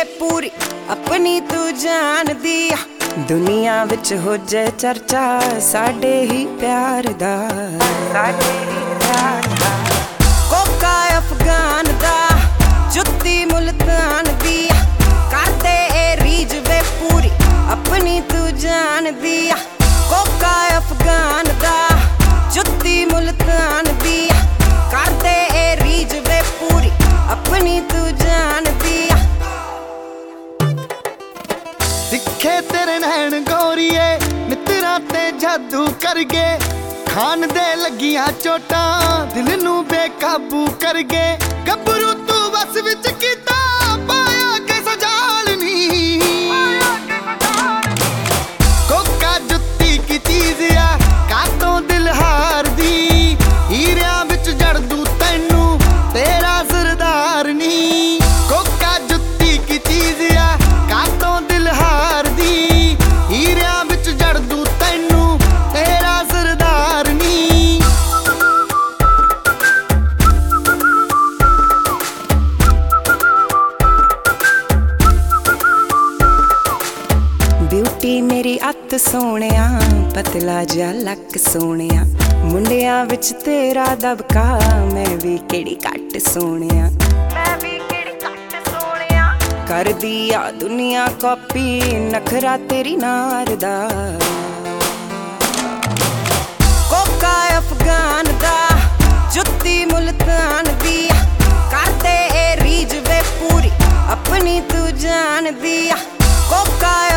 वे पूरी अपनी तू जान दी। दुनिया विच हो जाए चर्चा साडे ही प्यार दा, कोका अफगान दा जुत्ती मुल्तान दी। करदे ए रीज वे पूरी अपनी तू जान दी। कोका अफगान दा जुत्ती मुल्तान दी। करदे ए रीज वे पूरी अपनी तू जान दी। दिखे तेरे नैन गोरीए मित्रा ते जादू कर गए। खान दे लगियां चोटां दिल नू बेकाबू कर गए। गबरू तू बस विच कीता पाया के सजालनी। कोका जुत्ती की चीज आ कातों दिल हार दी। हीरियां विच जड़ दूं तैनू तेरा सरदार नी। कोका जुत्ती की चीज आ कातों दिल हार दी। हीरियां विच जड़ दूं तैनू तेरा सरदार नी। ब्यूटी मेरी अत सोहणिया पतला जा लक सोहणिया। मुंडियां विच तेरा दबका मैं भी केड़ी घट सोहणिया। कर दिया दुनिया कॉपी नखरा तेरी नार दा। कोका अफगान दा जुत्ती मुल्तान दी। करदे ए रीज वे पूरी अपनी तू जान दी। कोका